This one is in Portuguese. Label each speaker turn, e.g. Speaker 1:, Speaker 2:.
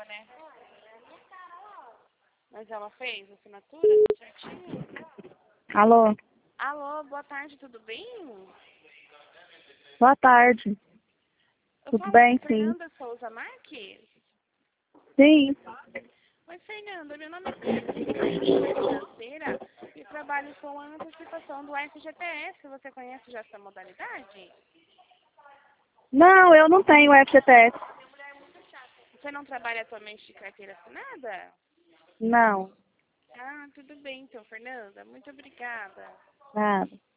Speaker 1: né? Mas ela fez a assinatura certinho?
Speaker 2: Alô?
Speaker 1: Alô, boa tarde, tudo bem?
Speaker 2: Boa tarde.
Speaker 1: Eu
Speaker 2: Tudo
Speaker 1: falo
Speaker 2: bem,
Speaker 1: com
Speaker 2: sim.
Speaker 1: Fernanda Souza Marques?
Speaker 2: Sim.
Speaker 1: Oi, Fernanda, meu nome é financeira e trabalho com a antecipação do FGTS. Você conhece já essa modalidade?
Speaker 2: Não, eu não tenho FGTS.
Speaker 1: Você não trabalha atualmente de carteira assinada?
Speaker 2: Não.
Speaker 1: Ah, tudo bem então, Fernanda. Muito obrigada.
Speaker 2: Nada.